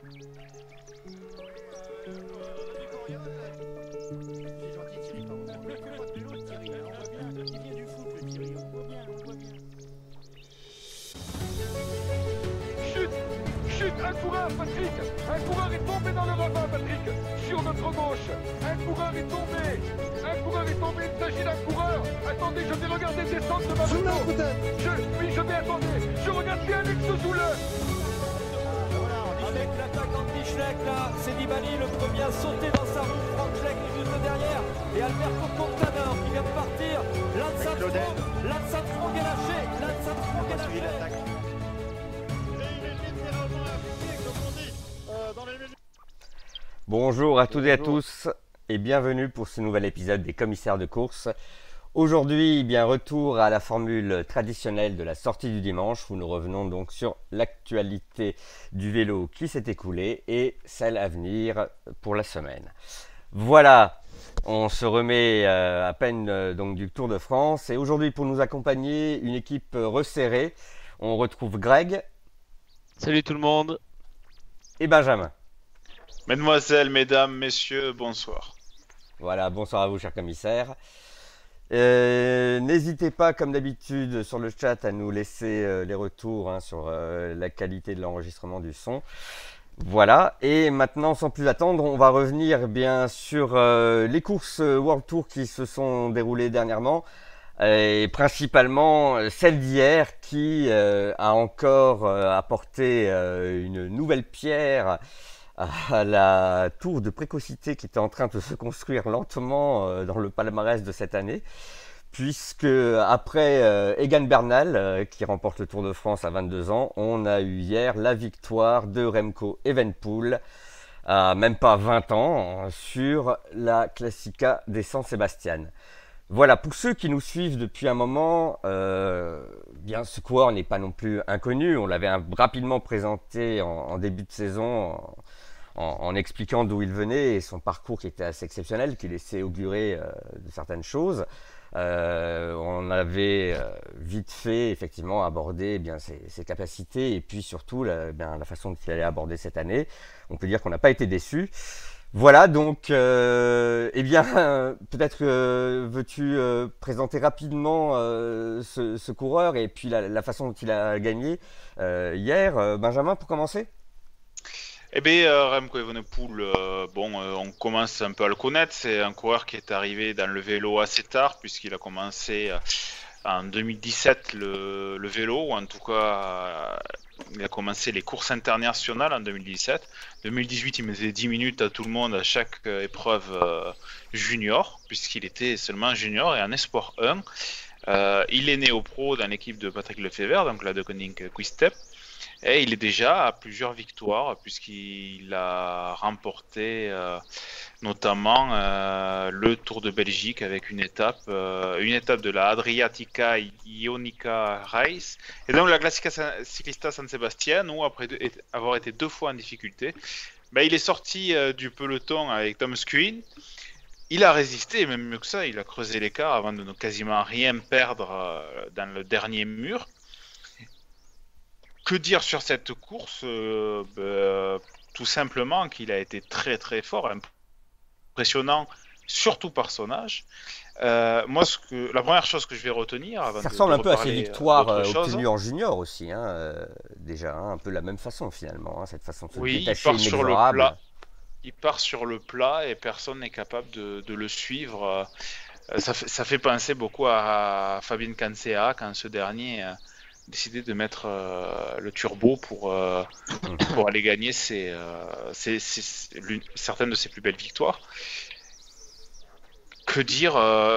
Un coureur, Patrick! Un coureur est tombé dans le ravin, Patrick! Sur notre gauche! Un coureur est tombé! Un coureur est tombé! Il s'agit d'un coureur! Attendez, je vais regarder descendre de ma moto! Oui, je vais attendre! Je regarde si Alex Zoule! Avec l'attaque d'Anti-Schleck, là, c'est Nibali, le premier à sauter dans sa roue. Frank Schleck est juste derrière. Et Alberto Contador qui vient de partir. Lance Armstrong est lâché. Lance Armstrong est lâché. Bonjour à toutes et à tous et bienvenue pour ce nouvel épisode des commissaires de course. Aujourd'hui, bien retour à la formule traditionnelle de la sortie du dimanche où nous revenons donc sur l'actualité du vélo qui s'est écoulée et celle à venir pour la semaine. Voilà, on se remet à peine donc du Tour de France et aujourd'hui pour nous accompagner une équipe resserrée, on retrouve Greg. Salut tout le monde. Et Benjamin. Mesdemoiselles, mesdames, messieurs, bonsoir. Voilà, bonsoir à vous, chers commissaires. N'hésitez pas, comme d'habitude, sur le chat à nous laisser les retours sur la qualité de l'enregistrement du son. Voilà, et maintenant, sans plus attendre, on va revenir bien sur les courses World Tour qui se sont déroulées dernièrement, et principalement celle d'hier qui a encore apporté une nouvelle pierre à la tour de précocité qui était en train de se construire lentement dans le palmarès de cette année, puisque après Egan Bernal qui remporte le Tour de France à 22 ans, on a eu hier la victoire de Remco Evenepoel à même pas 20 ans sur la Classica des San Sebastian. Voilà, pour ceux qui nous suivent depuis un moment, bien ce coureur n'est pas non plus inconnu, on l'avait rapidement présenté en début de saison en expliquant d'où il venait et son parcours qui était assez exceptionnel, qui laissait augurer de certaines choses. On avait vite fait effectivement abordé ses capacités et puis surtout la façon dont il allait aborder cette année. On peut dire qu'on n'a pas été déçus. Voilà, donc, peut-être veux-tu présenter rapidement ce coureur et puis la façon dont il a gagné hier. Benjamin, pour commencer? Eh bien, Remco Evenepoel, on commence un peu à le connaître. C'est un coureur qui est arrivé dans le vélo assez tard, puisqu'il a commencé en 2017 le vélo, ou en tout cas, il a commencé les courses internationales en 2017. 2018, il mettait 10 minutes à tout le monde à chaque épreuve junior, puisqu'il était seulement junior et en Espoir 1. Il est né au pro dans l'équipe de Patrick Lefevere, donc la de Koning Quick-Step. Et il est déjà à plusieurs victoires puisqu'il a remporté notamment le Tour de Belgique avec une étape de la Adriatica Ionica Race et donc la Classica Ciclista San Sebastian où après avoir été 2 fois en difficulté, il est sorti du peloton avec Tom Skuin. Il a résisté et même mieux que ça, il a creusé l'écart avant de ne quasiment rien perdre dans le dernier mur. Que dire sur cette course? Tout simplement qu'il a été très très fort, impressionnant, surtout par son âge. La première chose que je vais retenir, ça ressemble un peu à ses victoires obtenues en junior aussi, déjà, un peu la même façon finalement, cette façon de se détacher inexorable. Il part sur le plat et personne n'est capable de le suivre. Ça fait penser beaucoup à Fabien Cansea quand ce dernier décidé de mettre le turbo pour aller gagner certaines de ses plus belles victoires. Que dire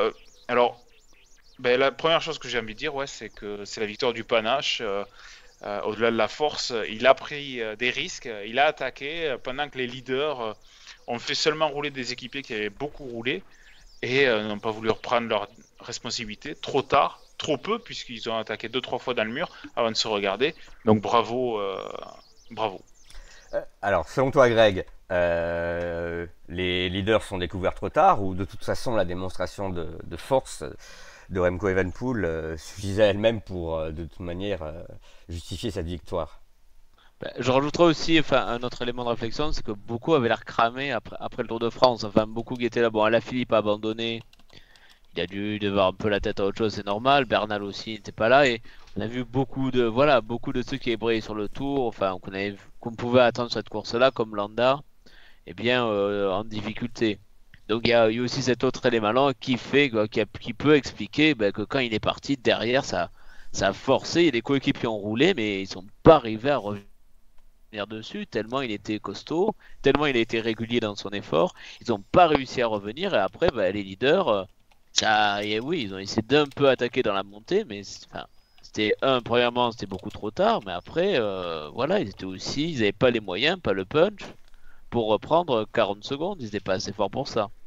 la première chose que j'ai envie de dire, c'est que c'est la victoire du panache. Au-delà de la force, il a pris des risques, il a attaqué pendant que les leaders ont fait seulement rouler des équipiers qui avaient beaucoup roulé et n'ont pas voulu reprendre leur responsabilité trop tard. Trop peu, puisqu'ils ont attaqué 2-3 fois dans le mur avant de se regarder. Donc bravo. Alors, selon toi, Greg, les leaders sont découverts trop tard ou de toute façon la démonstration de force de Remco Evenepoel suffisait elle-même pour, de toute manière, justifier cette victoire? Je rajouterais aussi un autre élément de réflexion, c'est que beaucoup avaient l'air cramés après le Tour de France. Enfin, beaucoup qui étaient là. Bon, Alaphilippe a abandonné. Il a dû devoir un peu la tête à autre chose, c'est normal. Bernal aussi n'était pas là. Et on a vu beaucoup de ceux qui avaient brillé sur le Tour, enfin, qu'on pouvait attendre sur cette course-là, comme Landa, eh bien, en difficulté. Donc il y a eu aussi cet autre élément-là qui peut expliquer que quand il est parti, derrière, ça a forcé. Les coéquipiers ont roulé, mais ils sont pas arrivés à revenir dessus, tellement il était costaud, tellement il a été régulier dans son effort. Ils n'ont pas réussi à revenir, et après, les leaders, oui, ils ont essayé d'un peu attaquer dans la montée, mais premièrement, c'était beaucoup trop tard, mais après, voilà, ils n'avaient pas les moyens, pas le punch pour reprendre 40 secondes, ils n'étaient pas assez forts pour ça.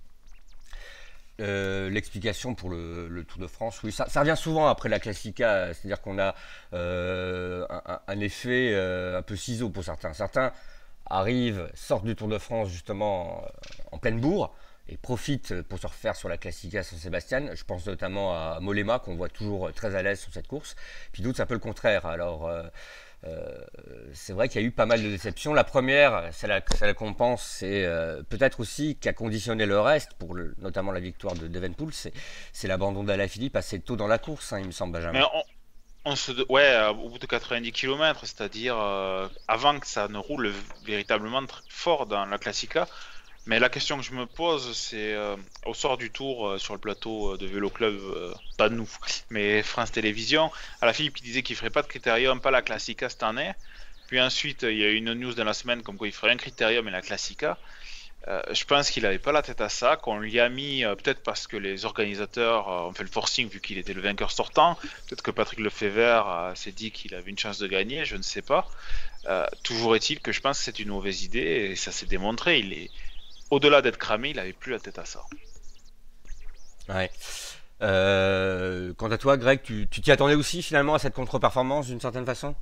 L'explication pour le Tour de France, oui, ça revient souvent après la Classica, c'est-à-dire qu'on a un effet un peu ciseau pour certains. Certains sortent du Tour de France justement en pleine bourre et profitent pour se refaire sur la Classica Saint-Sébastien. Je pense notamment à Mollema qu'on voit toujours très à l'aise sur cette course. Puis d'autres, c'est un peu le contraire. Alors c'est vrai qu'il y a eu pas mal de déceptions. La première, celle qu'on pense, c'est peut-être aussi qui a conditionné le reste, pour notamment la victoire de Evenepoel, c'est l'abandon d'Alaphilippe assez tôt dans la course, il me semble, Benjamin. Mais au bout de 90 km, c'est-à-dire avant que ça ne roule véritablement très fort dans la Classica. Mais la question que je me pose, c'est au soir du Tour sur le plateau de Vélo Club, pas nous, mais France Télévisions, Alaphilippe qui disait qu'il ferait pas de critérium, pas la Classica cette année. Puis ensuite, il y a eu une news de la semaine comme quoi il ferait un critérium et la Classica. Je pense qu'il n'avait pas la tête à ça, qu'on lui a mis, peut-être parce que les organisateurs ont fait le forcing vu qu'il était le vainqueur sortant, peut-être que Patrick Lefebvre s'est dit qu'il avait une chance de gagner, je ne sais pas. Toujours est-il que je pense que c'est une mauvaise idée et ça s'est démontré. Au-delà d'être cramé, il n'avait plus la tête à ça. Ouais. Quant à toi, Greg, tu t'y attendais aussi finalement à cette contre-performance d'une certaine façon?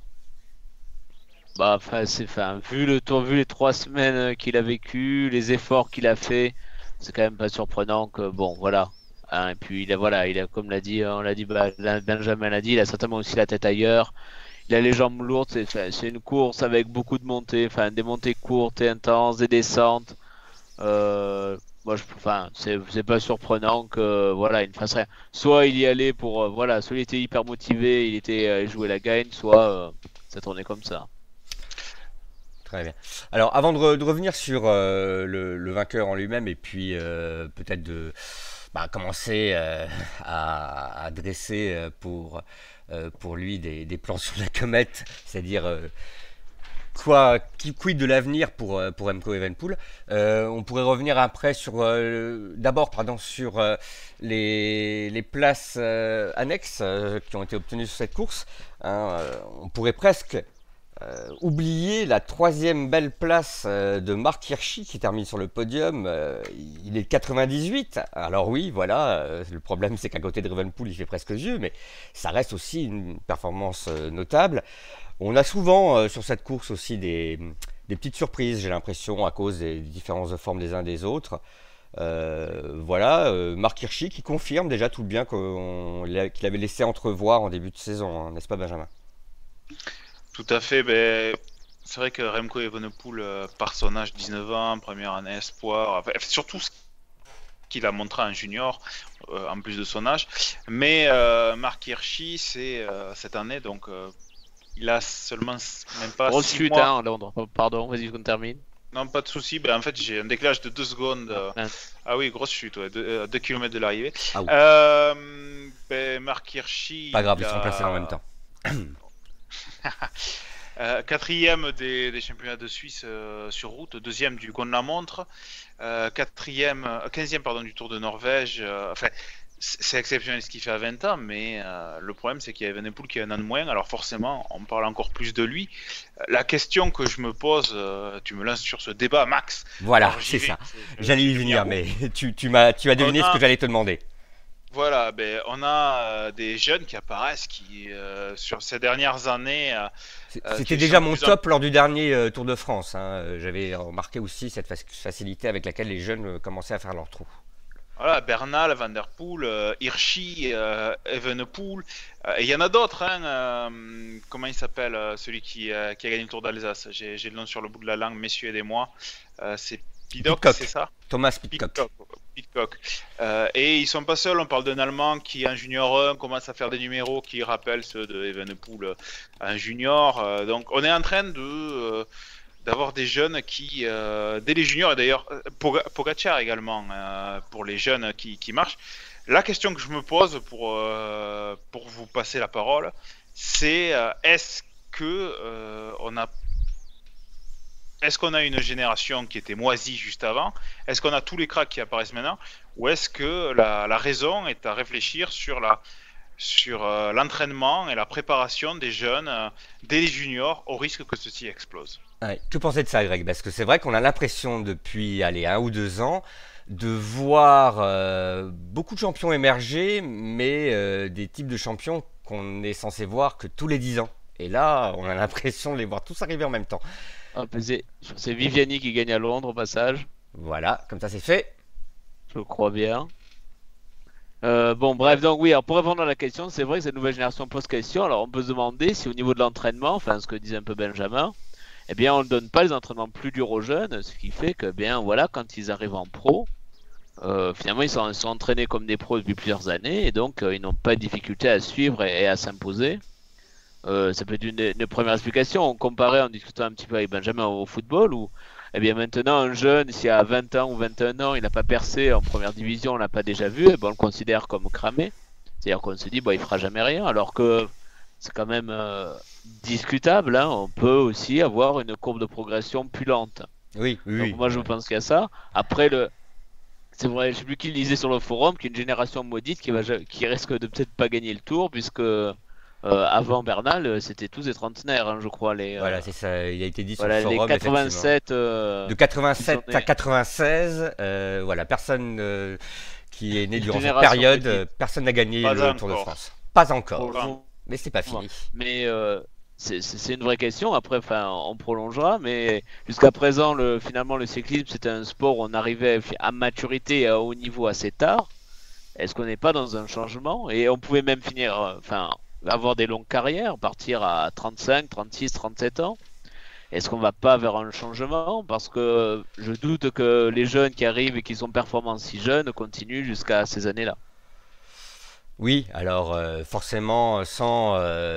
Vu le Tour, vu les 3 semaines qu'il a vécu, les efforts qu'il a fait, c'est quand même pas surprenant que voilà. Et puis il a comme Benjamin l'a dit, il a certainement aussi la tête ailleurs. Il a les jambes lourdes, c'est une course avec beaucoup de montées, des montées courtes et intenses, des descentes. C'est pas surprenant que il ne fasse rien. Soit il y allait pour soit il était hyper motivé, il était jouer la gagne, soit ça tournait comme ça. Très bien. Alors avant de revenir sur le vainqueur en lui-même et puis peut-être de commencer à dresser pour lui des plans sur la comète, c'est-à-dire quid de l'avenir pour Remco Evenepoel. On pourrait revenir après sur les places annexes qui ont été obtenues sur cette course. On pourrait presque oublier la 3e belle place de Marc Hirschi qui termine sur le podium. Il est de 98. Alors oui, voilà, le problème c'est qu'à côté de Evenepoel il fait presque vieux, mais ça reste aussi une performance notable. On a souvent sur cette course aussi des petites surprises, j'ai l'impression, à cause des différences de forme des uns des autres. Marc Hirschi qui confirme déjà tout le bien qu'il avait laissé entrevoir en début de saison, n'est-ce pas, Benjamin? Tout à fait. C'est vrai que Remco Evenepoel, par son âge, 19 ans, première année espoir, surtout ce qu'il a montré en junior, en plus de son âge. Mais Marc Hirschi, c'est cette année, donc il a seulement même pas. Grosse 6 chute, mois. Londres. Pardon, vas-y, qu'on termine. Non, pas de souci. En fait, j'ai un décalage de 2 secondes. Ah oui, grosse chute, 2 km de l'arrivée. Marc Hirschi. Pas grave, ils sont placés en même temps. 4e des championnats de Suisse sur route, 2e du contre-la-montre, 15e du Tour de Norvège. C'est exceptionnel ce qu'il fait à 20 ans, mais le problème c'est qu'il y a Evenepoel qui a un an de moins, alors forcément on parle encore plus de lui. La question que je me pose, tu me lances sur ce débat, Max. Voilà, c'est ça. J'allais y venir, mais tu as deviné ce que j'allais te demander. Voilà, on a des jeunes qui apparaissent qui, sur ces dernières années... C'était déjà mon top lors du dernier Tour de France. J'avais remarqué aussi cette facilité avec laquelle les jeunes commençaient à faire leur trou. Voilà, Bernal, Van Der Poel, Hirschi, Evenepoel, et il y en a d'autres. Hein, comment il s'appelle, celui qui a gagné le Tour d'Alsace? J'ai le nom sur le bout de la langue, messieurs, aidez-moi. C'est Pidcock, c'est ça? Thomas Pidcock. Pidcock. Et ils sont pas seuls, on parle d'un Allemand qui en junior 1 commence à faire des numéros qui rappellent ceux de Evenepoel en junior. Donc on est en train d'avoir des jeunes qui, dès les juniors, et d'ailleurs Pogacar également, pour les jeunes qui marchent. La question que je me pose pour vous passer la parole, c'est est-ce qu'on a une génération qui était moisie juste avant? Est-ce qu'on a tous les cracks qui apparaissent maintenant? Ou est-ce que la raison est à réfléchir sur l'entraînement et la préparation des jeunes dès les juniors au risque que ceci explose? Ouais. Que pensez de ça, Greg? Parce que c'est vrai qu'on a l'impression depuis 1 ou 2 ans de voir beaucoup de champions émerger, mais des types de champions qu'on est censé voir que tous les 10 ans. Et là, on a l'impression de les voir tous arriver en même temps. Ah, c'est Viviani qui gagne à Londres au passage. Voilà, comme ça c'est fait. Je crois bien. Bon, bref, donc oui, alors pour répondre à la question, c'est vrai que cette nouvelle génération pose question. Alors on peut se demander si au niveau de l'entraînement, enfin ce que disait un peu Benjamin, eh bien on ne donne pas les entraînements plus durs aux jeunes, ce qui fait que, bien voilà, quand ils arrivent en pro, finalement ils sont entraînés comme des pros depuis plusieurs années et donc ils n'ont pas de difficulté à suivre et à s'imposer. Ça peut être une première explication. On comparait en discutant un petit peu avec Benjamin au football où, eh bien maintenant, un jeune, s'il a 20 ans ou 21 ans, il n'a pas percé en première division, on l'a pas déjà vu, et ben on le considère comme cramé. C'est-à-dire qu'on se dit, bon, il fera jamais rien, alors que c'est quand même discutable. Hein. On peut aussi avoir une courbe de progression plus lente. Oui, oui. Donc moi, je pense qu'il y a ça. Après, c'est vrai, je sais plus qui le disait sur le forum, qu'une génération maudite qui risque de peut-être pas gagner le tour, puisque avant Bernal, c'était tous des trentenaires, hein, je crois. Voilà, c'est ça, il a été dit sur voilà, le forum. Les 87. De 87 à 96, voilà, personne qui est né durant cette période, personne n'a gagné le Tour de France. Pas encore. Mais c'est pas fini. Mais c'est une vraie question. Après, on prolongera. Mais jusqu'à présent, finalement, le cyclisme, c'était un sport où on arrivait à maturité et à haut niveau assez tard. Est-ce qu'on n'est pas dans un changement? Et on pouvait même finir, avoir des longues carrières, partir à 35, 36, 37 ans. Est-ce qu'on va pas vers un changement? Parce que je doute que les jeunes qui arrivent et qui sont performants si jeunes continuent jusqu'à ces années-là. Oui, alors forcément, sans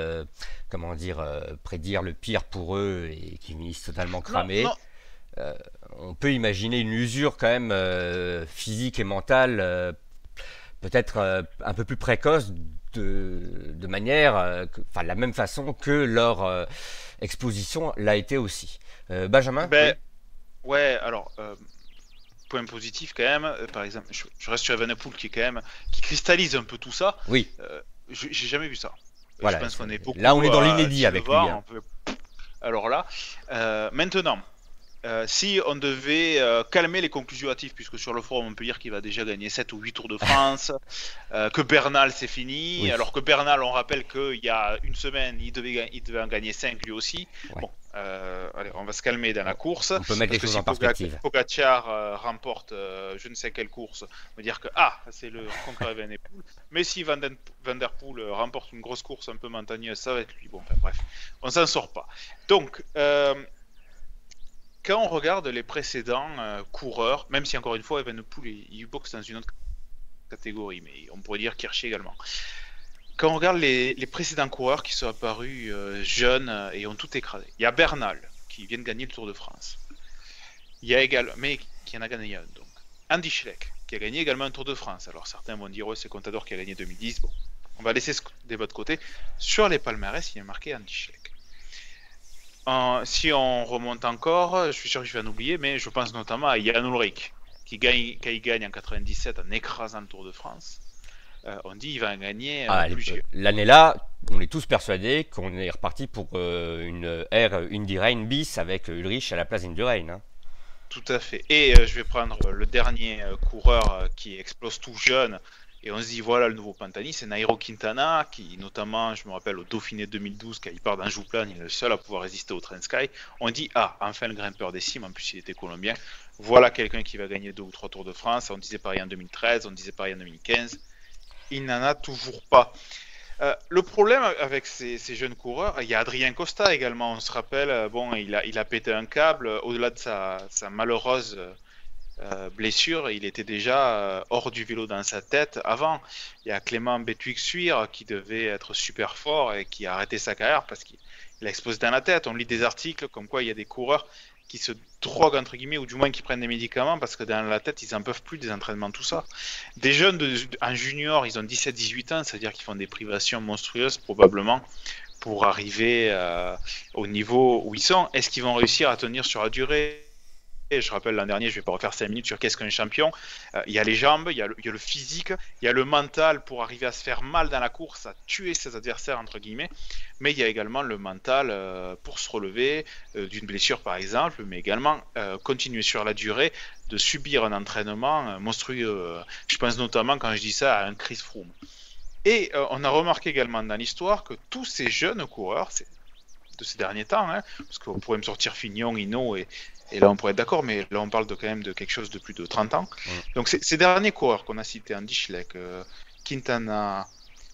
prédire le pire pour eux et qu'ils finissent totalement cramés, on peut imaginer une usure quand même physique et mentale, peut-être un peu plus précoce, de manière, la même façon que leur exposition l'a été aussi. Benjamin? Ouais, alors, point positif quand même, par exemple, je reste sur Evenepoel qui cristallise un peu tout ça. Oui. J'ai jamais vu ça. Voilà, je pense qu'on est beaucoup. Là, on est dans l'inédit avec lui. Hein. Alors là, maintenant. Si on devait calmer les conclusions hâtives, puisque sur le forum on peut dire qu'il va déjà gagner 7 ou 8 Tours de France, que Bernal c'est fini, oui. Alors que Bernal, on rappelle qu'il y a une semaine il devait en gagner 5 lui aussi. Ouais. Bon, allez, on va se calmer dans la course. On peut mettre les choses en perspective. Pogacar remporte je ne sais quelle course, on va dire que c'est le concurrent Evenepoel. Mais si Van Der Poel remporte une grosse course un peu montagneuse, ça va être lui. Bon, bref, on s'en sort pas. Donc quand on regarde les précédents coureurs, même si encore une fois Evenepoel il boxe dans une autre catégorie, mais on pourrait dire Hirschi également. Quand on regarde les précédents coureurs qui sont apparus jeunes et ont tout écrasé, il y a Bernal qui vient de gagner le Tour de France. Il y a également, mais qui en a gagné un donc. Andy Schleck qui a gagné également un Tour de France. Alors certains vont dire c'est Contador qui a gagné 2010. Bon, on va laisser ce débat de côté. Sur les palmarès, il y a marqué Andy Schleck. Si on remonte encore, je suis sûr que je vais en oublier, mais je pense notamment à Jan Ullrich, qui gagne en 97 en écrasant le Tour de France. On dit qu'il va en gagner plusieurs. L'année-là, on est tous persuadés qu'on est reparti pour une ère Indurain bis avec Ullrich à la place d'Indurain. Hein. Tout à fait. Et je vais prendre le dernier coureur qui explose tout jeune Et on se dit, voilà le nouveau Pantani, c'est Nairo Quintana, qui notamment, je me rappelle, au Dauphiné 2012, quand il part d'un Jouplan, il est le seul à pouvoir résister au Train Sky. On dit, ah, enfin le grimpeur des cimes, en plus il était colombien. Voilà quelqu'un qui va gagner 2 ou 3 Tours de France. On disait pareil en 2013, on disait pareil en 2015. Il n'en a toujours pas. Le problème avec ces jeunes coureurs, il y a Adrien Costa également, on se rappelle, bon, il a pété un câble, au-delà de sa malheureuse blessure, il était déjà hors du vélo dans sa tête avant. Il y a Clément Betwixt-Suire qui devait être super fort et qui a arrêté sa carrière parce qu'il a explosé dans la tête. On lit des articles comme quoi il y a des coureurs qui se droguent entre guillemets ou du moins qui prennent des médicaments parce que dans la tête ils en peuvent plus des entraînements, tout ça. Des jeunes en junior, ils ont 17-18 ans, c'est-à-dire qu'ils font des privations monstrueuses probablement pour arriver au niveau où ils sont. Est-ce qu'ils vont réussir à tenir sur la durée? Et je rappelle l'an dernier, je vais pas refaire 5 minutes sur qu'est-ce qu'un champion. Il y a les jambes, il y a le physique, il y a le mental pour arriver à se faire mal dans la course, à tuer ses adversaires entre guillemets. Mais il y a également le mental pour se relever d'une blessure par exemple, mais également continuer sur la durée de subir un entraînement monstrueux. Je pense notamment quand je dis ça à un Chris Froome. Et on a remarqué également dans l'histoire que tous ces jeunes coureurs de ces derniers temps, hein, parce qu'on pourrait me sortir Fignon, Hinault et là on pourrait être d'accord, mais là on parle quand même de quelque chose de plus de 30 ans. Donc ces derniers coureurs qu'on a cités, Andy Schleck, Quintana,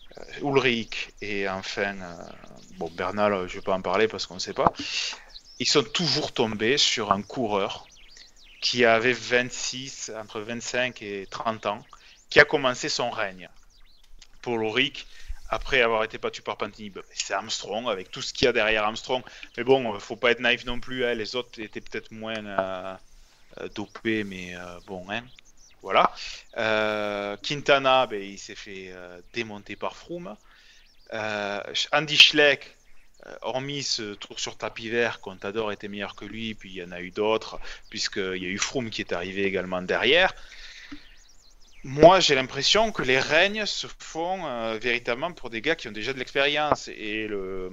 Ulrich et enfin Bernal, je ne vais pas en parler parce qu'on ne sait pas, ils sont toujours tombés sur un coureur qui avait entre 25 et 30 ans, qui a commencé son règne. Pour Ulrich, après avoir été battu par Pantani, c'est Armstrong, avec tout ce qu'il y a derrière Armstrong. Mais bon, faut pas être naïf non plus, hein. Les autres étaient peut-être moins dopés, mais bon, hein. Voilà. Quintana, il s'est fait démonter par Froome. Andy Schleck, hormis ce tour sur tapis vert, Contador était meilleur que lui, puis il y en a eu d'autres, puisqu'il y a eu Froome qui est arrivé également derrière. Moi, j'ai l'impression que les règnes se font véritablement pour des gars qui ont déjà de l'expérience. Et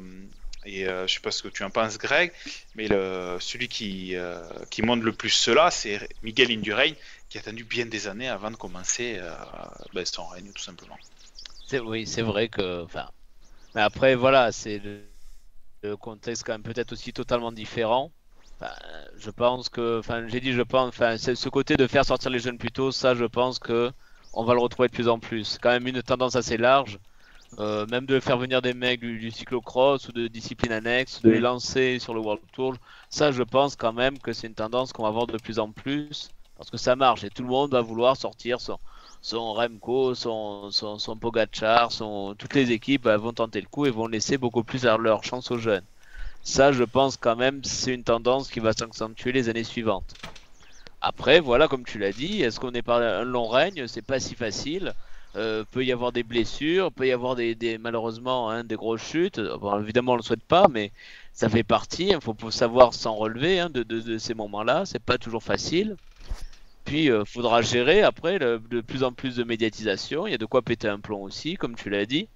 je sais pas ce que tu en penses, Greg, mais celui qui montre le plus cela, c'est Miguel Indurain, qui a attendu bien des années avant de commencer son règne, tout simplement. Oui, c'est vrai que... Mais après, voilà, c'est le contexte quand même peut-être aussi totalement différent. Je pense que, c'est ce côté de faire sortir les jeunes plus tôt, ça je pense que on va le retrouver de plus en plus. C'est quand même une tendance assez large, même de faire venir des mecs du cyclocross ou de disciplines annexes, de les lancer sur le World Tour. Ça je pense quand même que c'est une tendance qu'on va voir de plus en plus, parce que ça marche et tout le monde va vouloir sortir son Remco, son Pogacar, toutes les équipes vont tenter le coup et vont laisser beaucoup plus leur chance aux jeunes. Ça, je pense quand même, c'est une tendance qui va s'accentuer les années suivantes. Après, voilà, comme tu l'as dit, est-ce qu'on est par un long règne? C'est pas si facile. Peut y avoir des blessures, peut y avoir malheureusement des grosses chutes. Bon, évidemment, on le souhaite pas, mais ça fait partie. Il faut savoir s'en relever de ces moments-là. C'est pas toujours facile. Puis, faudra gérer après de plus en plus de médiatisation. Il y a de quoi péter un plomb aussi, comme tu l'as dit.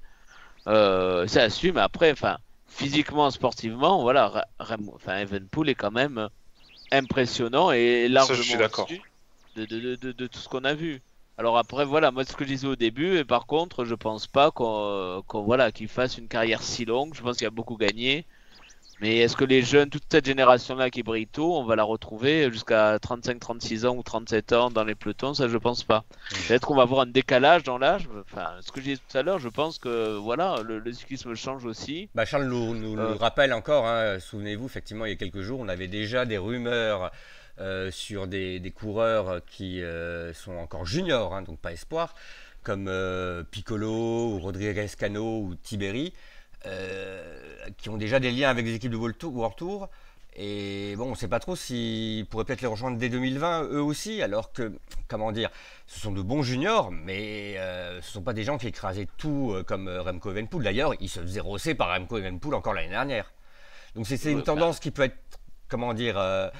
Ça assume. Après, physiquement, sportivement, voilà, Evenepoel est quand même impressionnant et largement au-dessus de tout ce qu'on a vu. Alors après, voilà, moi ce que je disais au début, et par contre, je pense pas qu'il fasse une carrière si longue. Je pense qu'il a beaucoup gagné. Mais est-ce que les jeunes, toute cette génération-là qui brille tôt, on va la retrouver jusqu'à 35, 36 ans ou 37 ans dans les pelotons? Ça, je pense pas. Peut-être qu'on va avoir un décalage dans l'âge. Ce que je disais tout à l'heure, je pense que voilà, le cyclisme change aussi. Charles nous le rappelle encore, hein, souvenez-vous, effectivement, il y a quelques jours, on avait déjà des rumeurs sur des coureurs qui sont encore juniors, hein, donc pas espoirs, comme Piccolo, ou Rodriguez Cano ou Tiberi. Qui ont déjà des liens avec des équipes de World Tour. Et bon, on ne sait pas trop s'ils pourraient peut-être les rejoindre dès 2020, eux aussi, alors que, comment dire, ce sont de bons juniors, mais ce ne sont pas des gens qui écrasaient tout comme Remco Evenepoel. D'ailleurs, ils se faisaient rosser par Remco Evenepoel encore l'année dernière. Donc c'est une tendance qui peut être, comment dire,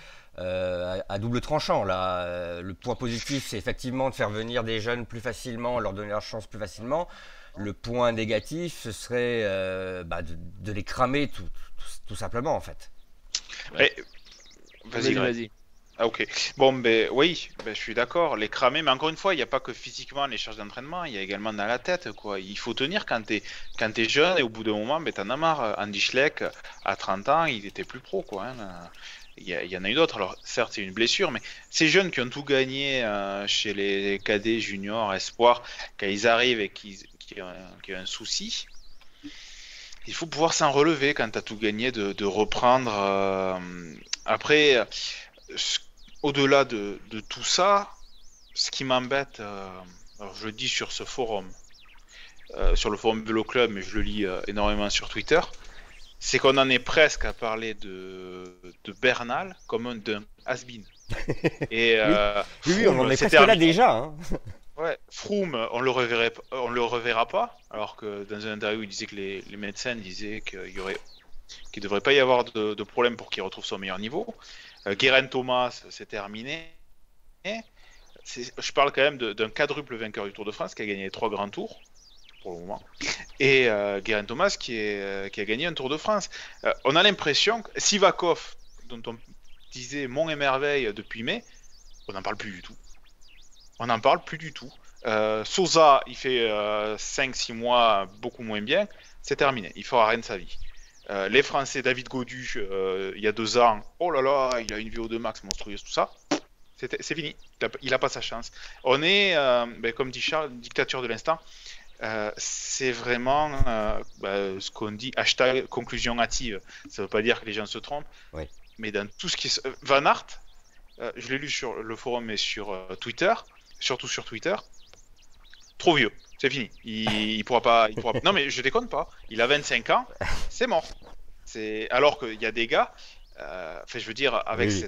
à double tranchant. Là. Le point positif, c'est effectivement de faire venir des jeunes plus facilement, leur donner leur chance plus facilement. Le point négatif, ce serait de les cramer tout simplement, en fait. Ouais. Vas-y. Ah, ok. Bon, ben oui, ben, je suis d'accord. Les cramer, mais encore une fois, il n'y a pas que physiquement les charges d'entraînement, il y a également dans la tête, quoi. Il faut tenir quand t'es jeune et au bout d'un moment, ben t'en as marre. Andy Schleck, à 30 ans, il était plus pro, quoi. Hein. Il y en a eu d'autres. Alors, certes, c'est une blessure, mais ces jeunes qui ont tout gagné chez les cadets, juniors, espoirs, quand ils arrivent et qu'ils ont un souci, il faut pouvoir s'en relever quand t'as tout gagné, de reprendre. Après, ce- au-delà de tout ça, ce qui m'embête, alors je le dis sur ce forum, sur le forum Vélo Club, mais je le lis énormément sur Twitter, c'est qu'on en est presque à parler de Bernal comme d'un has-been. Et Oui, oui, on en Froome, est c'est presque là terminé. déjà, hein. Ouais, Froome, on le reverra pas, alors que dans une interview, il disait que les médecins disaient qu'il devrait pas y avoir de problème pour qu'il retrouve son meilleur niveau. Geraint Thomas, c'est terminé. Je parle quand même d'un quadruple vainqueur du Tour de France qui a gagné les 3 grands tours pour le moment. Et Geraint Thomas qui a gagné un Tour de France. On a l'impression que Sivakov, dont on disait Mont et Merveille depuis mai, on n'en parle plus du tout. On n'en parle plus du tout. Sousa, il fait 5-6 mois beaucoup moins bien. C'est terminé. Il fera rien de sa vie. Les Français, David Gaudu, il y a 2 ans, oh là là, il a une VO2 max monstrueuse, tout ça. C'est fini. Il a pas sa chance. On est, comme dit Charles, dictature de l'instant. C'est vraiment ce qu'on dit hashtag conclusion hâtive. Ça veut pas dire que les gens se trompent, Oui. mais dans tout ce qui est Van Aert, je l'ai lu sur le forum et sur Twitter, surtout sur Twitter. Trop vieux, c'est fini. Il pourra pas. Non mais je déconne pas. Il a 25 ans, c'est mort. Alors qu'il y a des gars. Enfin, je veux dire, avec Oui.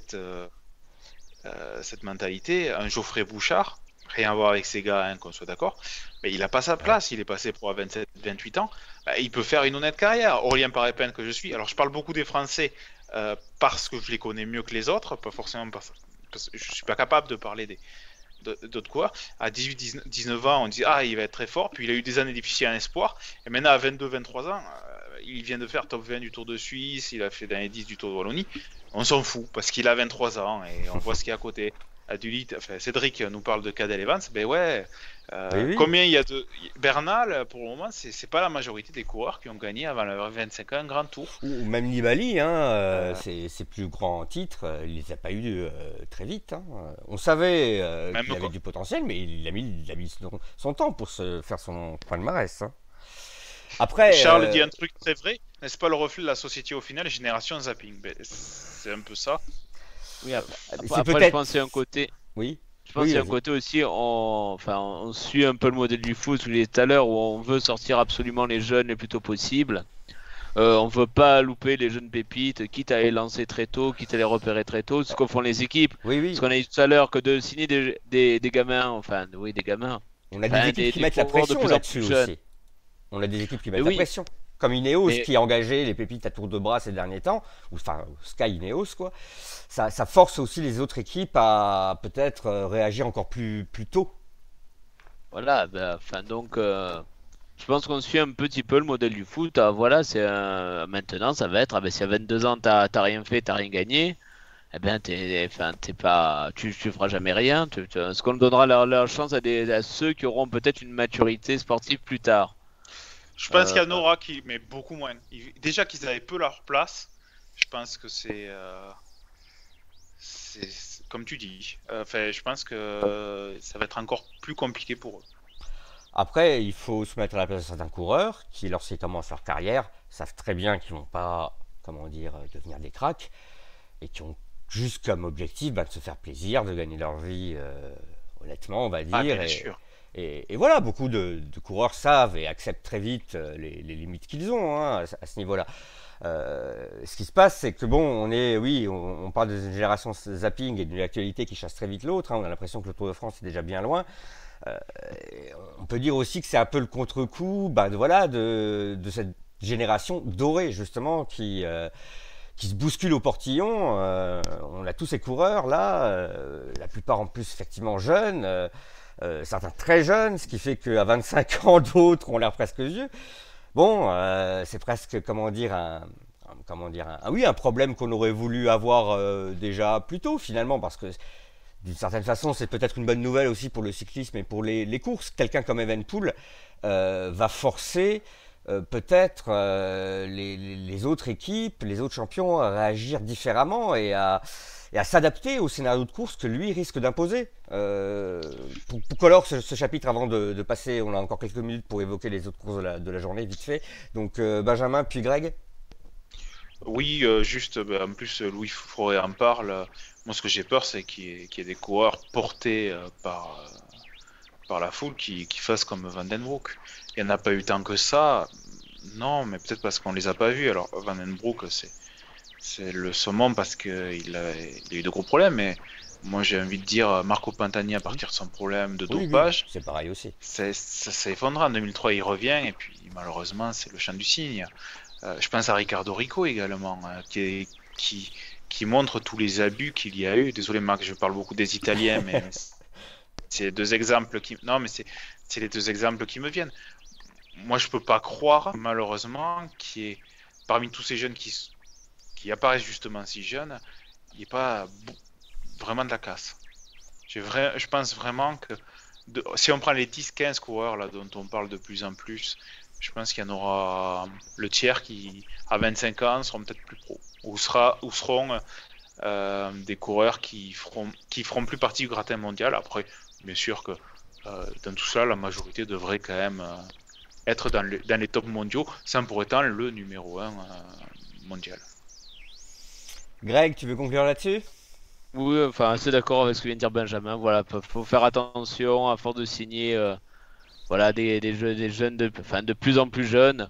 cette mentalité, un Geoffrey Bouchard, rien à voir avec ces gars, hein, qu'on soit d'accord, mais il a pas sa place, il est passé pour à 27-28 ans, il peut faire une honnête carrière. Aurélien Paré-Pen que je suis, alors je parle beaucoup des Français parce que je les connais mieux que les autres, pas forcément parce que je suis pas capable de parler d'autres coureurs. À 18-19 ans, on dit ah il va être très fort, puis il a eu des années difficiles en espoir, et maintenant à 22-23 ans, il vient de faire top 20 du Tour de Suisse, il a fait dans les 10 du Tour de Wallonie. On s'en fout parce qu'il a 23 ans et on voit ce qu'il y a à côté. Enfin, Cédric nous parle de Cadel Evans, ben ouais. Oui, oui. Combien il y a de Bernal pour le moment, c'est pas la majorité des coureurs qui ont gagné avant le 25 ans un grand tour. Ou même Nibali, hein, Euh, ses plus grands titres, il les a pas eu très vite, hein. On savait Même qu'il avait quoi. du potentiel, mais il a mis son temps pour se faire son palmarès, hein. Après, Charles dit un truc très vrai, n'est-ce pas le reflet de la société au final, génération zapping? Ben, c'est un peu ça. Oui, c'est après, je peut-être. pense qu'il y a un côté. Oui, Je pense oui, qu'il y a un vas-y. côté aussi, on suit un peu le modèle du foot, je vous l'ai dit tout à l'heure, où on veut sortir absolument les jeunes le plus tôt possible. On veut pas louper les jeunes pépites, quitte à les lancer très tôt, quitte à les repérer très tôt, ce qu'on font les équipes. Oui, Parce oui. qu'on a dit tout à l'heure que de signer des gamins, enfin, oui, des gamins, On a des enfin, équipes qui des mettent la coureurs de pression plus en plus là-dessus jeunes. aussi. On a des équipes qui Mais mettent la oui, pression. Comme Ineos mais qui a engagé les pépites à tour de bras ces derniers temps, ou enfin Sky Ineos, quoi. Ça force aussi les autres équipes à peut-être réagir encore plus tôt. voilà, ben, enfin, donc, je pense qu'on suit un petit peu le modèle du foot. Ah, voilà, maintenant, ça va être, ah, ben, si à 22 ans, t'as rien fait, t'as rien gagné. Eh bien, enfin, tu feras jamais rien. Ce qu'on donnera leur chance à ceux qui auront peut-être une maturité sportive plus tard. Je pense qu'il y Euh, a Nora mais beaucoup moins. Déjà qu'ils avaient peu leur place, je pense que comme tu dis. Enfin, je pense que ça va être encore plus compliqué pour eux. Après, il faut se mettre à la place de certains coureurs qui, lorsqu'ils commencent leur carrière, savent très bien qu'ils vont pas, comment dire, devenir des cracks et qui ont juste comme objectif de se faire plaisir, de gagner leur vie honnêtement, on va Ah, dire. bien sûr. Et voilà, beaucoup de coureurs savent et acceptent très vite les limites qu'ils ont, hein, à ce niveau-là. Ce qui se passe, c'est que bon, on parle d'une génération zapping et d'une actualité qui chasse très vite l'autre, hein. On a l'impression que le Tour de France est déjà bien loin. Euh, on peut dire aussi que c'est un peu le contre-coup, de cette génération dorée justement qui se bouscule au portillon. On a tous ces coureurs là, la plupart en plus effectivement jeunes. Certains très jeunes, ce qui fait qu'à 25 ans, d'autres ont l'air presque vieux. Bon, c'est presque, comment dire, comment dire, oui, un problème qu'on aurait voulu avoir déjà plus tôt finalement, parce que d'une certaine façon, c'est peut-être une bonne nouvelle aussi pour le cyclisme et pour les courses. Quelqu'un comme Evenepoel va forcer peut-être les autres équipes, les autres champions à réagir différemment et à s'adapter au scénario de course que lui risque d'imposer. Pour clore ce chapitre, avant de passer, on a encore quelques minutes pour évoquer les autres courses de la journée, vite fait. Donc Benjamin, puis Greg. Oui, juste, en plus, Louis Fouret en parle. Moi, ce que j'ai peur, c'est qu'il y ait des coureurs portés par la foule qui fassent comme Van Den Broek. Il n'y en a pas eu tant que ça. Non, mais peut-être parce qu'on les a pas vus. Alors, Van Den Broek, c'est le summum parce qu'il a eu de gros problèmes. Mais moi, j'ai envie de dire, Marco Pantani, à partir de son problème de dopage, c'est pareil aussi. ça s'est effondré. En 2003, il revient. Et puis, malheureusement, c'est le chant du cygne. Je pense à Ricardo Rico également, qui montre tous les abus qu'il y a eu. Désolé Marc, je parle beaucoup des Italiens, mais c'est les deux exemples qui... Non, mais c'est les deux exemples qui me viennent. Moi, je peux pas croire, malheureusement, parmi tous ces jeunes qui apparaissent justement si jeunes, il n'y ait pas vraiment de la casse. Je pense vraiment que si on prend les 10-15 coureurs là, dont on parle de plus en plus, je pense qu'il y en aura le tiers qui, à 25 ans, seront peut-être plus pros. Ou seront des coureurs qui feront plus partie du gratin mondial. Après, bien sûr que dans tout ça, la majorité devrait quand même être dans les tops mondiaux, sans pour autant le numéro 1 mondial. Greg, tu veux conclure là-dessus? Oui, enfin, assez d'accord avec ce que vient de dire Benjamin. Voilà, faut faire attention à force de signer. Voilà, des jeunes de plus en plus jeunes,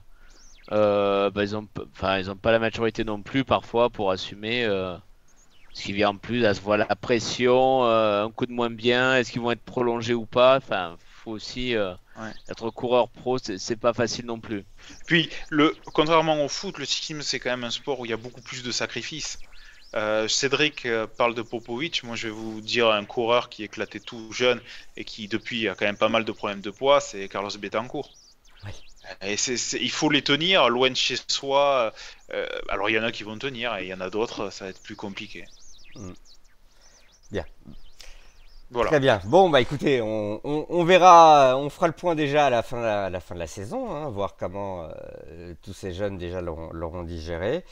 ils ont pas la maturité non plus parfois pour assumer ce qui vient en plus, à se voir la pression, un coup de moins bien, est-ce qu'ils vont être prolongés ou pas. Enfin, faut aussi être coureur pro, c'est pas facile non plus. Puis, contrairement au foot, le cyclisme c'est quand même un sport où il y a beaucoup plus de sacrifices. Cédric parle de Popovic. Moi, je vais vous dire un coureur qui éclatait tout jeune et qui, depuis, a quand même pas mal de problèmes de poids, c'est Carlos Betancourt. Oui. Et il faut les tenir loin de chez soi. Alors, il y en a qui vont tenir et il y en a d'autres, ça va être plus compliqué. Bien. Voilà. Très bien. Bon, bah écoutez, on verra, on fera le point déjà à la fin de la saison, hein, voir comment tous ces jeunes déjà l'auront digéré.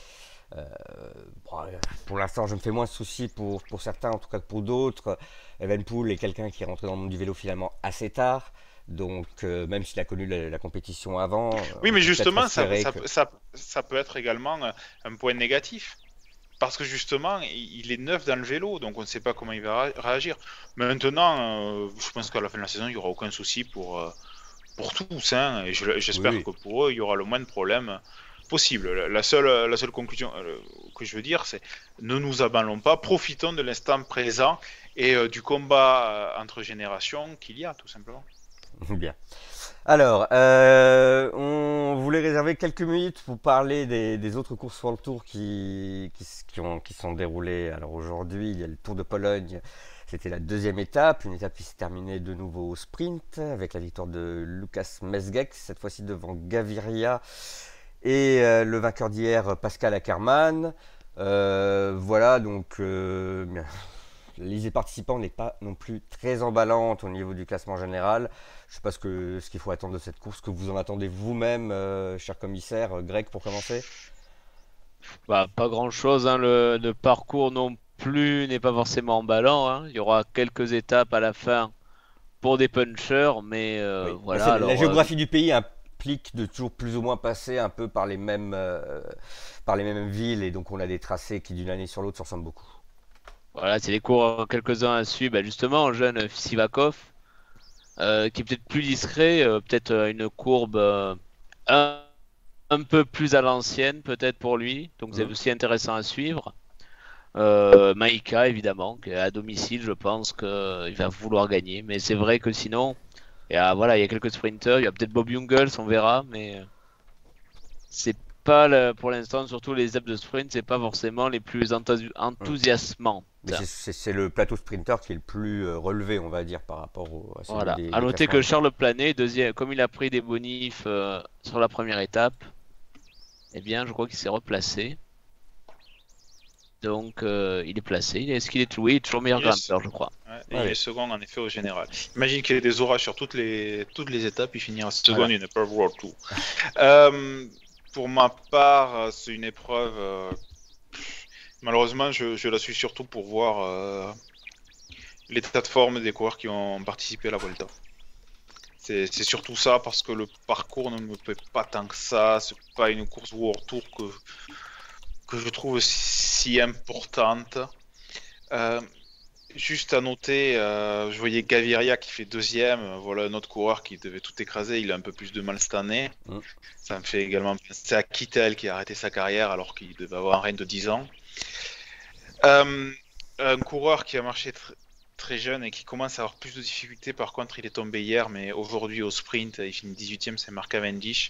Pour l'instant, je me fais moins de soucis pour certains, en tout cas que pour d'autres. Evenepoel est quelqu'un qui est rentré dans le monde du vélo finalement assez tard. Donc, même s'il a connu la compétition avant. Oui, mais justement, ça peut être également un point négatif. Parce que justement, il est neuf dans le vélo, donc on ne sait pas comment il va réagir. Mais maintenant, je pense qu'à la fin de la saison, il n'y aura aucun souci pour tous. Hein, et j'espère que pour eux, il y aura le moins de problèmes possible. La seule conclusion que je veux dire, c'est ne nous abandonnons pas, profitons de l'instant présent et du combat entre générations qu'il y a, tout simplement. Bien. Alors, on voulait réserver quelques minutes pour parler des autres courses World Tour qui sont déroulées. Alors aujourd'hui, il y a le Tour de Pologne. C'était la deuxième étape, une étape qui s'est terminée de nouveau au sprint avec la victoire de Lukas Mesgeck, cette fois-ci devant Gaviria et le vainqueur d'hier, Pascal Ackermann. Voilà, donc la liste des participants n'est pas non plus très emballante au niveau du classement général. Je ne sais pas ce qu'il faut attendre de cette course, que vous en attendez vous-même, cher commissaire. Greg, pour commencer. Bah, pas grand-chose, hein. Le parcours non plus n'est pas forcément emballant, hein. Il y aura quelques étapes à la fin pour des punchers, mais oui. voilà. La géographie du pays implique de toujours plus ou moins passer un peu par les mêmes villes, et donc on a des tracés qui d'une année sur l'autre se ressemblent beaucoup. Voilà, c'est des cours quelques-uns à suivre. Bah, justement, un jeune Sivakov, qui est peut-être plus discret, peut-être une courbe un peu plus à l'ancienne, peut-être pour lui. Donc c'est aussi intéressant à suivre. Maïka, évidemment, qui est à domicile, je pense qu'il va vouloir gagner. Mais c'est vrai que sinon, il y a quelques sprinters. Il y a peut-être Bob Jungels, on verra, mais c'est pas pour l'instant, surtout les étapes de sprint, c'est pas forcément les plus enthousiasmants. C'est le plateau sprinter qui est le plus relevé, on va dire, par rapport à celui voilà. des À noter que Charles Planet, deuxième, comme il a pris des bonifs sur la première étape, Eh bien, je crois qu'il s'est replacé. Donc, il est placé. Est-ce qu'il est, oui, toujours meilleur Yes. grimpeur, je crois. Ouais, et Ouais. il est second en effet au général. Imagine qu'il y ait des orages sur toutes les étapes, il finira second d'une épreuve World Tour. Pour ma part, c'est une épreuve. Malheureusement, je la suis surtout pour voir l'état de forme des coureurs qui ont participé à la Volta. C'est surtout ça parce que le parcours ne me plaît pas tant que ça. C'est pas une course World Tour que je trouve si importante. Juste à noter, je voyais Gaviria qui fait deuxième. Voilà un autre coureur qui devait tout écraser. Il a un peu plus de mal cette année. Ça me fait également penser à Kittel qui a arrêté sa carrière alors qu'il devait avoir un règne de 10 ans. Un coureur qui a marché très jeune et qui commence à avoir plus de difficultés. Par contre, il est tombé hier, mais aujourd'hui au sprint, il finit 18ème, c'est Mark Cavendish.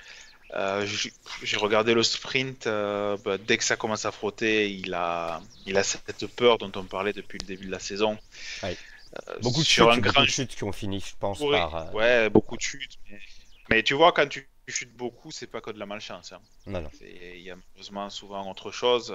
J'ai regardé le sprint, dès que ça commence à frotter, il a cette peur dont on parlait depuis le début de la saison. Ouais. Beaucoup de chutes qui ont fini, je pense, par... Ouais, beaucoup de chutes. Mais tu vois, quand tu chutes beaucoup, c'est pas que de la malchance. Hein. Non. Il y a malheureusement souvent autre chose.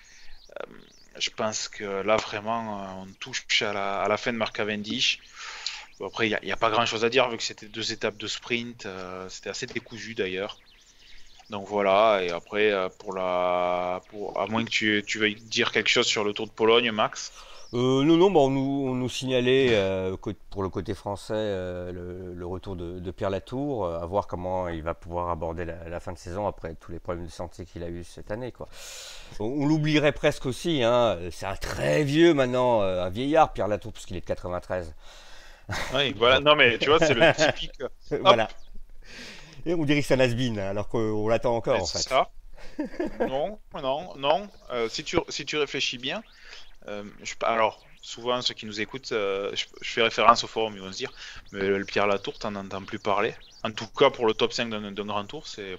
Je pense que là, vraiment, on touche à la fin de Mark Cavendish. Bon, après, il n'y a pas grand-chose à dire, vu que c'était 2 étapes de sprint. C'était assez décousu, d'ailleurs. Donc voilà, et après, à moins que tu veuilles dire quelque chose sur le Tour de Pologne, Max. Non, on nous signalait pour le côté français le retour de Pierre Latour, à voir comment il va pouvoir aborder la fin de saison après tous les problèmes de santé qu'il a eu cette année, quoi. On l'oublierait presque aussi, hein. C'est un très vieux maintenant, un vieillard Pierre Latour, puisqu'il est de 93. Oui, voilà, non mais tu vois, c'est le typique. Voilà. Et on dirait que c'est un has-been, alors qu'on l'attend encore, en fait. C'est ça. Non. Si tu réfléchis bien, alors, souvent, ceux qui nous écoutent, je fais référence au forum, ils vont se dire, mais le Pierre Latour, t'en entends plus parler. En tout cas, pour le top 5 d'un grand tour, c'est...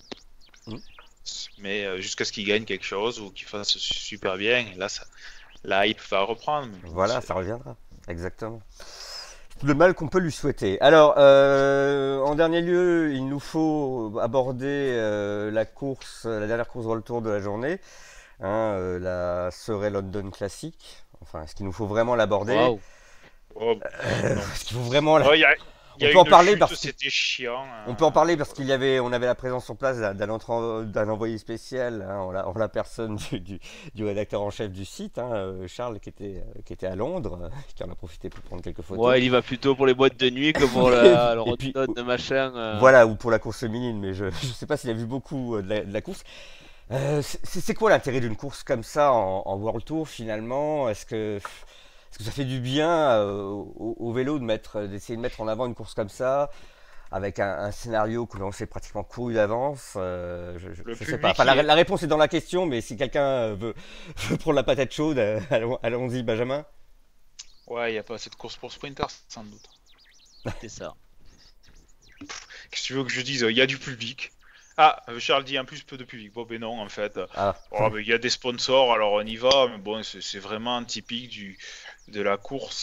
Mais jusqu'à ce qu'il gagne quelque chose ou qu'il fasse super bien, et là, la hype va reprendre. Voilà, ça reviendra, exactement. Le mal qu'on peut lui souhaiter. Alors, en dernier lieu, il nous faut aborder la dernière course World Tour de la journée, hein, la Surrey London Classic. Enfin, est-ce qu'il nous faut vraiment l'aborder? Est-ce qu'il faut vraiment on peut en parler parce que c'était chiant. On peut en parler parce on avait la présence sur place d'un envoyé spécial, hein, en la personne du rédacteur en chef du site, hein, Charles, qui était à Londres, qui en a profité pour prendre quelques photos. Ouais, il y va plutôt pour les boîtes de nuit que pour le road de machin. Voilà, ou pour la course féminine, mais je sais pas s'il a vu beaucoup de la course. C'est quoi l'intérêt d'une course comme ça en World Tour finalement? Est-ce que ça fait du bien au vélo d'essayer de mettre en avant une course comme ça, avec un scénario que l'on sait pratiquement couru d'avance? Je sais pas. Enfin, la réponse est dans la question, mais si quelqu'un veut prendre la patate chaude, allons-y, Benjamin. Ouais, il n'y a pas assez de courses pour sprinters, sans doute. C'est ça. Qu'est-ce que tu veux que je dise? Il y a du public. Ah, Charles dit en plus peu de public. Bon, ben non, en fait. Il y a des sponsors, alors on y va, mais bon, c'est vraiment typique de la course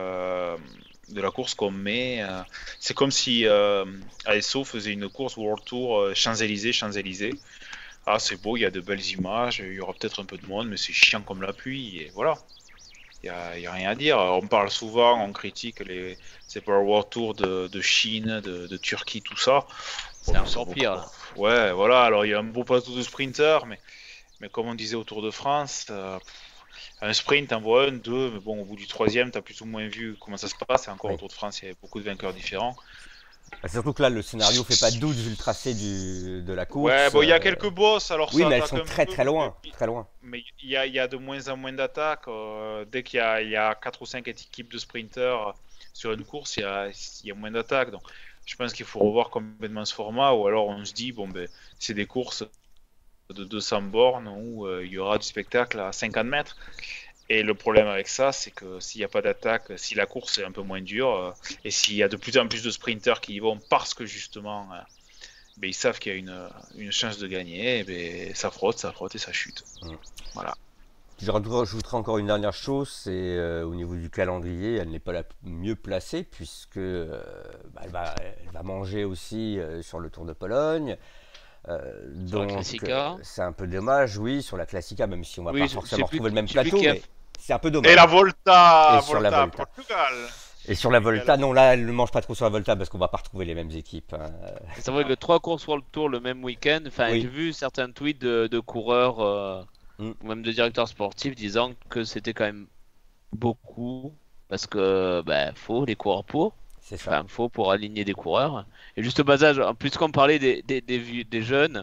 qu'on met. C'est comme si ASO faisait une course World Tour Champs-Élysées. Ah, c'est beau, il y a de belles images, il y aura peut-être un peu de monde, mais c'est chiant comme la pluie, et voilà. Il y a rien à dire. On parle souvent, on critique ces Power World Tour de Chine, de Turquie, tout ça. C'est encore pire. Ouais, voilà. Alors il y a un beau plateau de sprinters, mais comme on disait au Tour de France, un sprint, t'en vois un, deux, mais bon, au bout du troisième, t'as plus ou moins vu comment ça se passe. Et encore au Tour de France, il y avait beaucoup de vainqueurs différents. Surtout que là, le scénario fait pas de doute vu le tracé de la course. Ouais, bon, il y a quelques bosses, alors oui, ça mais elles sont très loin, très loin. Mais il y a de moins en moins d'attaques. Dès qu'il y a 4 ou 5 équipes de sprinters sur une course, il y a moins d'attaques. Donc, je pense qu'il faut revoir complètement ce format, ou alors on se dit, bon, ben, c'est des courses de 200 bornes où il y aura du spectacle à 50 mètres. Et le problème avec ça, c'est que s'il n'y a pas d'attaque, si la course est un peu moins dure, et s'il y a de plus en plus de sprinters qui y vont parce que justement, ils savent qu'il y a une chance de gagner, et ça frotte et ça chute. Voilà. Je rajouterai encore une dernière chose, c'est au niveau du calendrier, elle n'est pas la mieux placée puisque elle va manger aussi sur le Tour de Pologne. Sur la Donc Classica. c'est un peu dommage, oui, sur la Classica, même si on va Oui, pas je forcément sais plus retrouver le même je sais plus plateau, qui a mais c'est un peu dommage. Et la Volta, Et sur la Volta à Volta. Portugal. Et sur la Volta, non, là, elle ne mange pas trop sur la Volta parce qu'on va pas retrouver les mêmes équipes, hein. C'est vrai que 3 courses World Tour le même week-end. Enfin, Oui. j'ai vu certains tweets de coureurs Mm. ou même de directeurs sportifs disant que c'était quand même beaucoup parce que faut les coureurs pour. C'est ça. Enfin, faut pour aligner des coureurs. Et juste au passage, en plus qu'on parlait des jeunes,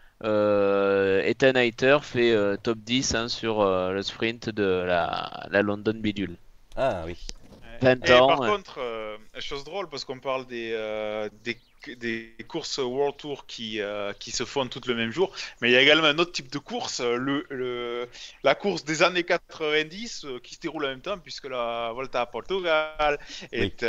Ethan Hayter fait top 10 hein, sur le sprint de la London Bidule. Ah oui. 20 Et ans. par contre, chose drôle, parce qu'on parle des courses World Tour qui se font toutes le même jour, mais il y a également un autre type de course, la course des années 90 qui se déroule en même temps, puisque la Volta à Portugal est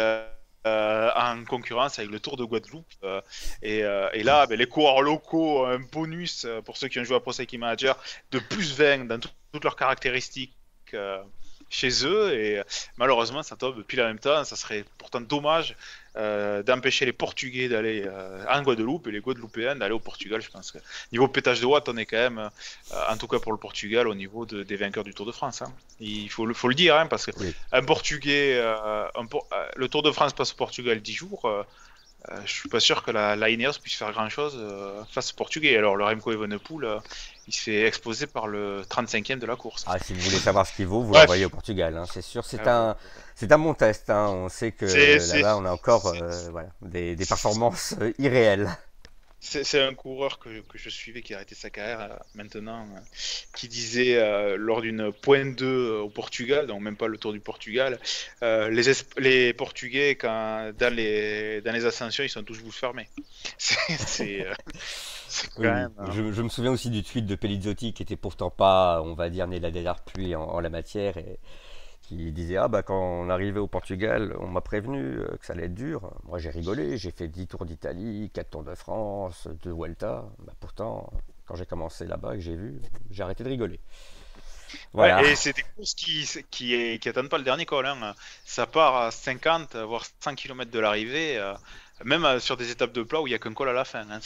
en concurrence avec le Tour de Guadeloupe. Et là, les coureurs locaux ont un bonus pour ceux qui ont joué à Pro Cycling Manager de plus 20 dans toutes leurs caractéristiques. Chez eux, et malheureusement ça tombe pile en même temps. Ça serait pourtant dommage d'empêcher les Portugais d'aller en Guadeloupe et les Guadeloupéens d'aller au Portugal. Je pense que niveau pétage de watts, on est quand même, en tout cas pour le Portugal, au niveau des vainqueurs du Tour de France, hein. Il faut le dire, hein, parce que un Portugais, le Tour de France passe au Portugal 10 jours. Je suis pas sûr que la Ineos puisse faire grand chose face au Portugais. Alors le Remco Evenepoel, il se fait exposer par le 35e de la course. Ah, si vous voulez savoir ce qu'il vaut, vous l'envoyez au Portugal, hein, c'est sûr. C'est un bon test, hein. On sait que là-bas, on a encore des performances irréelles. C'est un coureur que je suivais qui a arrêté sa carrière maintenant, qui disait lors d'une pointe 2 au Portugal, donc même pas le Tour du Portugal, les Portugais, dans les ascensions, ils sont tous bouche fermée. C'est quand même. Je me souviens aussi du tweet de Pelizzotti qui était pourtant pas, on va dire, né la dernière pluie en la matière, et qui disait quand on arrivait au Portugal, on m'a prévenu que ça allait être dur. Moi j'ai rigolé, j'ai fait 10 tours d'Italie, 4 tours de France, 2 Vuelta. Pourtant, quand j'ai commencé là-bas et que j'ai vu, j'ai arrêté de rigoler. Voilà. Ouais, et c'est des courses qui attendent pas le dernier col, hein. Ça part à 50 voire 100 km de l'arrivée, même sur des étapes de plat où il n'y a qu'un col à la fin, hein.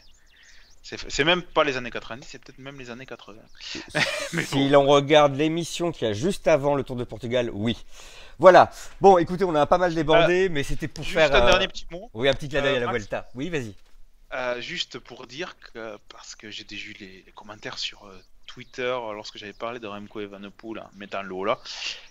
C'est même pas les années 90, c'est peut-être même les années 80. Mais si l'on regarde l'émission qu'il y a juste avant le Tour de Portugal, oui. Voilà. Bon, écoutez, on a pas mal débordé, mais c'était pour juste faire un dernier petit mot. Oui, un petit clin d'œil à la Max, Vuelta. Oui, vas-y. juste pour dire que, parce que j'ai déjà vu les commentaires sur Twitter lorsque j'avais parlé de Remco Evenepoel en mettant le haut là.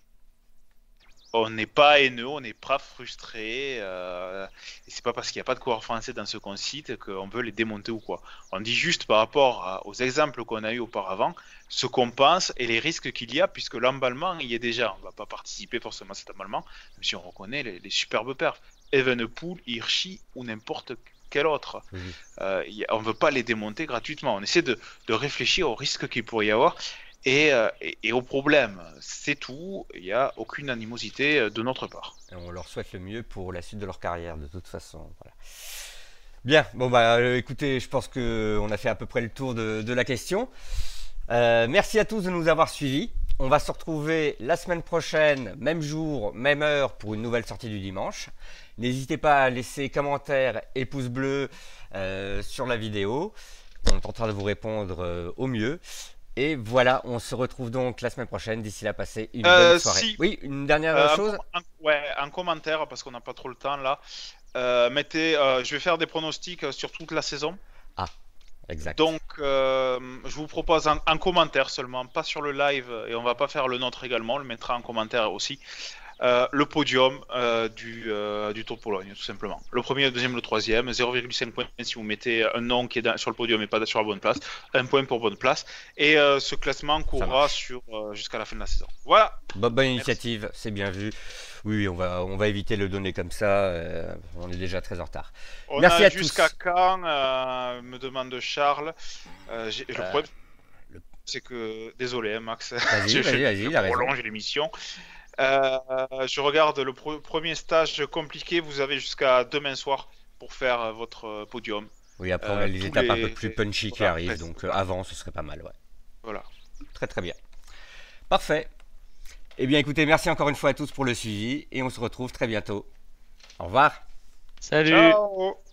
On n'est pas haineux, on n'est pas frustré, et c'est pas parce qu'il n'y a pas de coureurs français dans ce qu'on cite qu'on veut les démonter ou quoi. On dit juste par rapport aux exemples qu'on a eu auparavant, ce qu'on pense et les risques qu'il y a, puisque l'emballement y est déjà. On ne va pas participer forcément à cet emballement, même si on reconnaît les superbes perfs. Evenepoel, Hirschi ou n'importe quel autre. On ne veut pas les démonter gratuitement. On essaie de réfléchir aux risques qu'il pourrait y avoir. Et au problème, c'est tout, il n'y a aucune animosité de notre part. Et on leur souhaite le mieux pour la suite de leur carrière, de toute façon. Voilà. Bien, bon écoutez, je pense qu'on a fait à peu près le tour de la question. Merci à tous de nous avoir suivis. On va se retrouver la semaine prochaine, même jour, même heure, pour une nouvelle sortie du dimanche. N'hésitez pas à laisser commentaires et pouces bleus sur la vidéo. On tentera de vous répondre au mieux. Et voilà, on se retrouve donc la semaine prochaine. D'ici là, passez une bonne soirée. Oui, une dernière chose. Un commentaire, parce qu'on n'a pas trop le temps là. Mettez, je vais faire des pronostics sur toute la saison. Ah, exact. Donc, je vous propose un commentaire seulement, pas sur le live, et on va pas faire le nôtre également, on le mettra en commentaire aussi. Le podium du Tour de Pologne, tout simplement. Le premier, le deuxième, le troisième, 0,5 points si vous mettez un nom qui est sur le podium et pas sur la bonne place, 1 point pour bonne place. Et ce classement courra jusqu'à la fin de la saison. Voilà. Bonne initiative, c'est bien vu. Oui, on va éviter de le donner comme ça. On est déjà très en retard. Merci à tous. Jusqu'à quand me demande Charles. Le problème, c'est que désolé, hein, Max. Vas-y, il a raison. Prolonge l'émission. Je regarde le premier stage compliqué. Vous avez jusqu'à demain soir pour faire votre podium. Oui, après on a les étapes un peu plus punchy qui arrivent, donc avant ce serait pas mal. Ouais. Voilà. Très très bien. Parfait. Eh bien écoutez, merci encore une fois à tous pour le suivi et on se retrouve très bientôt. Au revoir. Salut. Ciao.